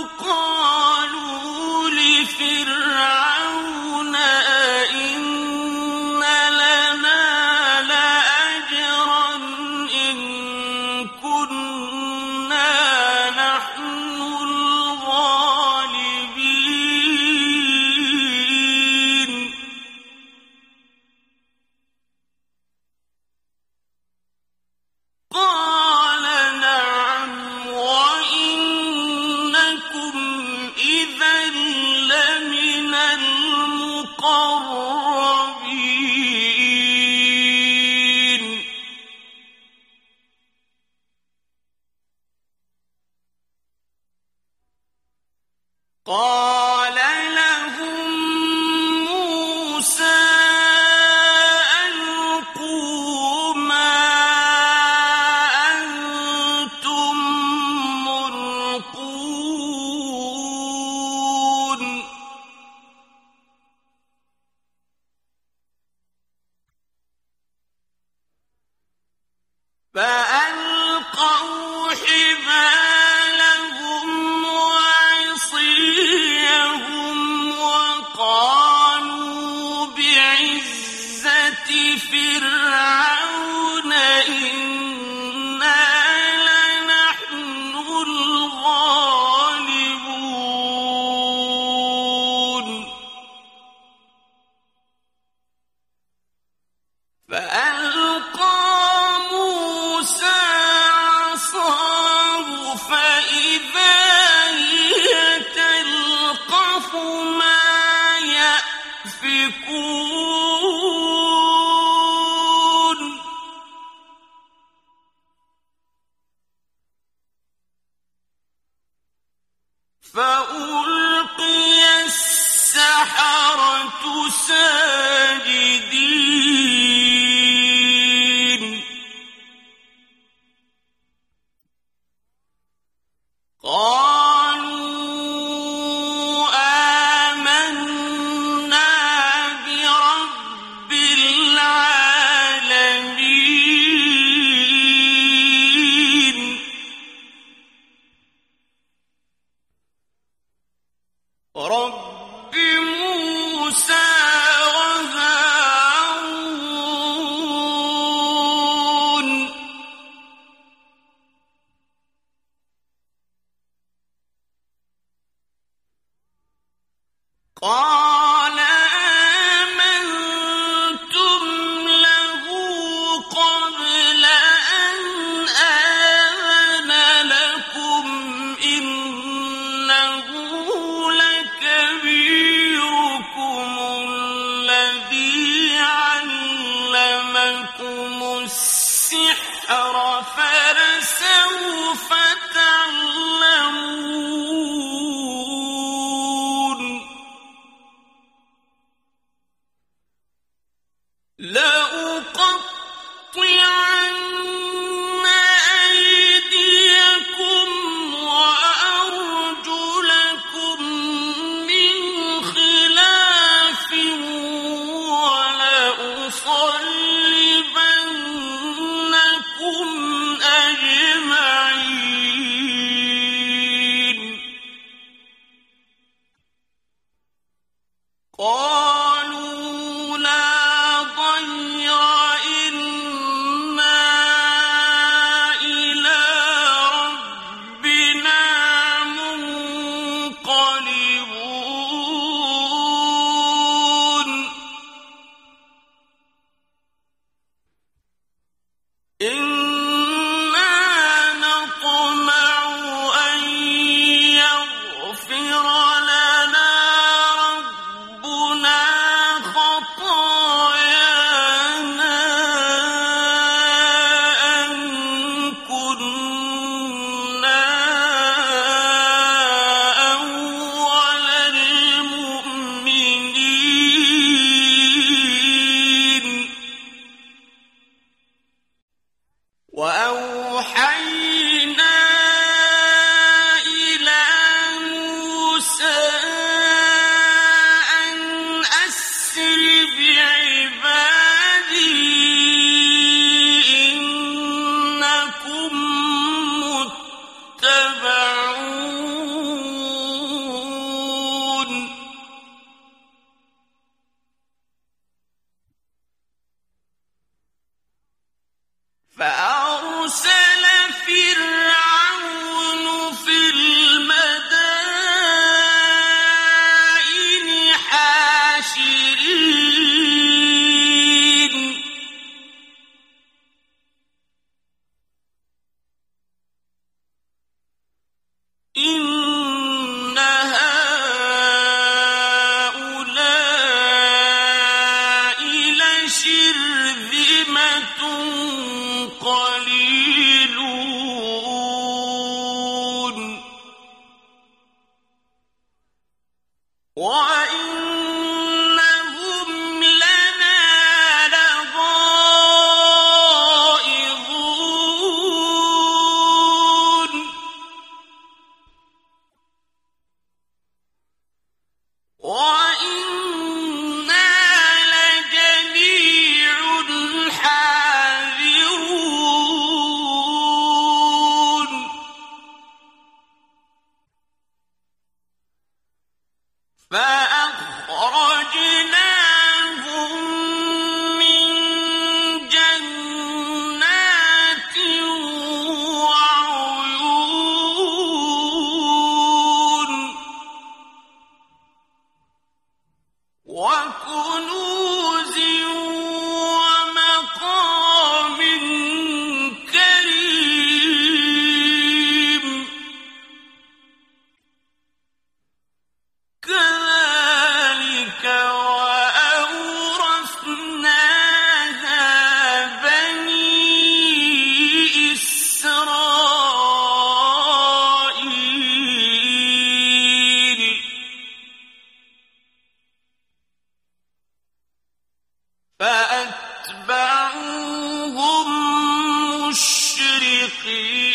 قالوا لفرعون أئن لنا لأجرا إن كنا نحن الغالبين قال نعم وإنكم إذا لمن المقربين قال لهم موسى ألقوا ما أنتم ملقون فألقوا حبالهم وعصيهم وقالوا بعزة فرعون إنا لنحن الغالبون فألقى موسى عصاه فإذا هي تلقف ما يأفكون فألقي السحرة ساجدين قالوا آمنا برب العالمين رب موسى وهارون قال آمنتم له قبل أن آذن لكم إنه لكبيركم الذي علمكم السحر فلسوف تعلمون وَإِنَّهُمْ لَنَا لَغَائِظُونَ وَإِنَّا لَجَمِيعٌ حَاذِرُونَ فَأَخْرَجْنَاهُم مِّن جَنَّاتٍ وَعُيُونٍ وَكُنُوزٍ وَمَقَامٍ كَرِيمٍ كَذَٰلِكَ وَأَوْرَثْنَاهَا بَنِي إِسْرَائِيلَ فَأَتْبَعُوهُم مُّشْرِقِينَ